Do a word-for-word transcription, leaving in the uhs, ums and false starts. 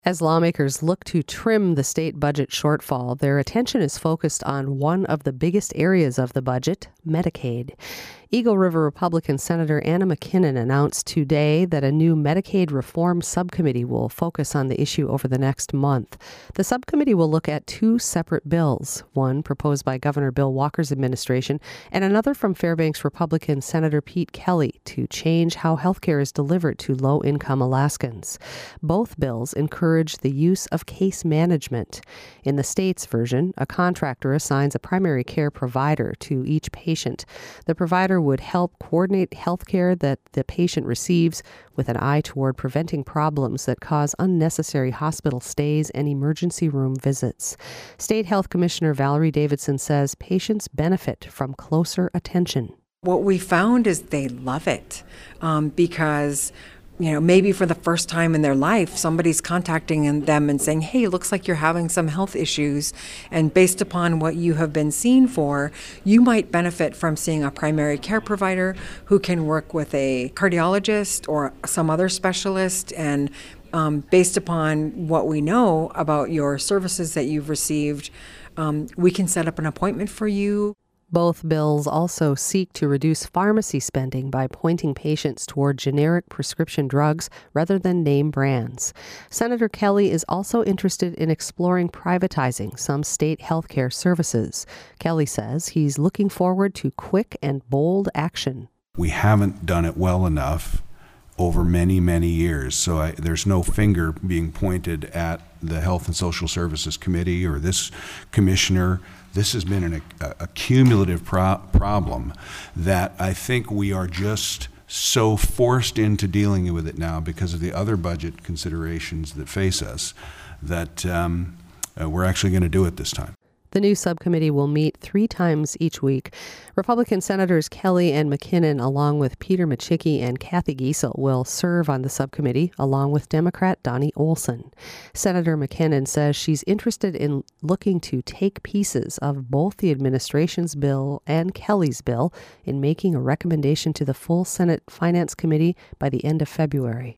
As lawmakers look to trim the state budget shortfall, their attention is focused on one of the biggest areas of the budget, Medicaid. Eagle River Republican Senator Anna MacKinnon announced today that a new Medicaid reform subcommittee will focus on the issue over the next month. The subcommittee will look at two separate bills, one proposed by Governor Bill Walker's administration and another from Fairbanks Republican Senator Pete Kelly to change how health care is delivered to low-income Alaskans. Both bills encourage the use of case management. In the state's version, a contractor assigns a primary care provider to each patient. The provider would help coordinate health care that the patient receives with an eye toward preventing problems that cause unnecessary hospital stays and emergency room visits. State Health Commissioner Valerie Davidson says patients benefit from closer attention. What we found is they love it um, because you know, maybe for the first time in their life, somebody's contacting them and saying, hey, it looks like you're having some health issues. And based upon what you have been seen for, you might benefit from seeing a primary care provider who can work with a cardiologist or some other specialist. And um, based upon what we know about your services that you've received, um, we can set up an appointment for you. Both bills also seek to reduce pharmacy spending by pointing patients toward generic prescription drugs rather than name brands. Senator Kelly is also interested in exploring privatizing some state health care services. Kelly says he's looking forward to quick and bold action. We haven't done it well enough over many, many years, so I, there's no finger being pointed at the Health and Social Services Committee or this commissioner. This has been an, a, a cumulative pro- problem that I think we are just so forced into dealing with it now because of the other budget considerations that face us that um, uh, we're actually going to do it this time. The new subcommittee will meet three times each week. Republican Senators Kelly and MacKinnon, along with Peter Micciche and Kathy Giessel, will serve on the subcommittee, along with Democrat Donnie Olson. Senator MacKinnon says she's interested in looking to take pieces of both the administration's bill and Kelly's bill in making a recommendation to the full Senate Finance Committee by the end of February.